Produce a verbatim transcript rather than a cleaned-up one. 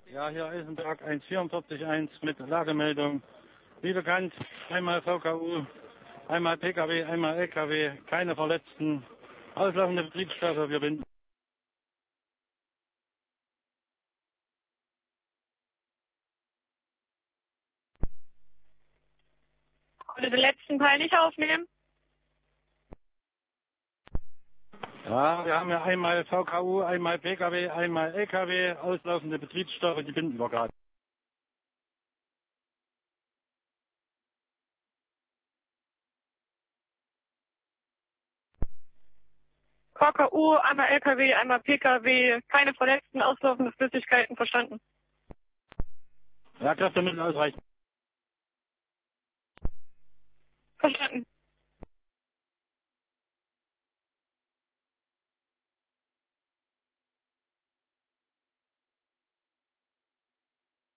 Ja, hier Eisenberg eins vier vier eins mit Lagemeldung. Wie bekannt, einmal V K U, einmal P K W, einmal L K W, keine Verletzten, auslaufende Betriebsstoffe, wir binden. Konnte den letzten Teil nicht aufnehmen? Ja, wir haben ja einmal V K U, einmal P K W, einmal L K W, auslaufende Betriebsstoffe, die binden wir gerade. V K U, einmal L K W, einmal P K W, keine verletzten, auslaufende Flüssigkeiten, verstanden. Ja, Kräftemittel ausreichend. Verstanden.